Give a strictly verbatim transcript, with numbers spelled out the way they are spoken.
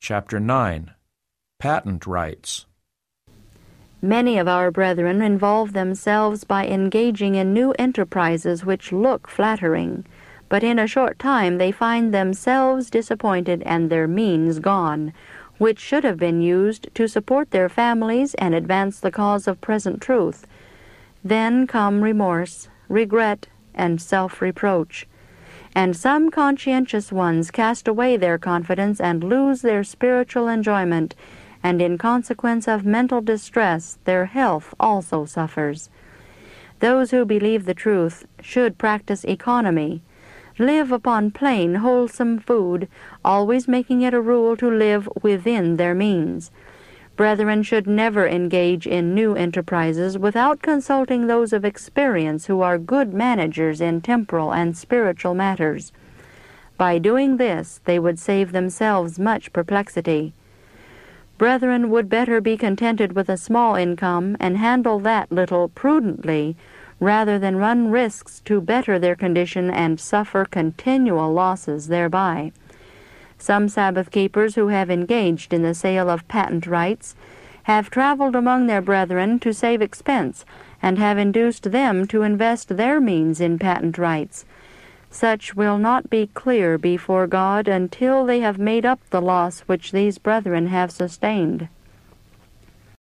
Chapter nine. Patent Rights. Many of our brethren involve themselves by engaging in new enterprises which look flattering, but in a short time they find themselves disappointed and their means gone, which should have been used to support their families and advance the cause of present truth. Then come remorse, regret, and self-reproach. And some conscientious ones cast away their confidence and lose their spiritual enjoyment, and in consequence of mental distress their health also suffers. Those who believe the truth should practice economy, live upon plain, wholesome food, always making it a rule to live within their means. Brethren should never engage in new enterprises without consulting those of experience who are good managers in temporal and spiritual matters. By doing this, they would save themselves much perplexity. Brethren would better be contented with a small income and handle that little prudently, rather than run risks to better their condition and suffer continual losses thereby. Some Sabbath-keepers who have engaged in the sale of patent rights have traveled among their brethren to save expense, and have induced them to invest their means in patent rights. Such will not be clear before God until they have made up the loss which these brethren have sustained.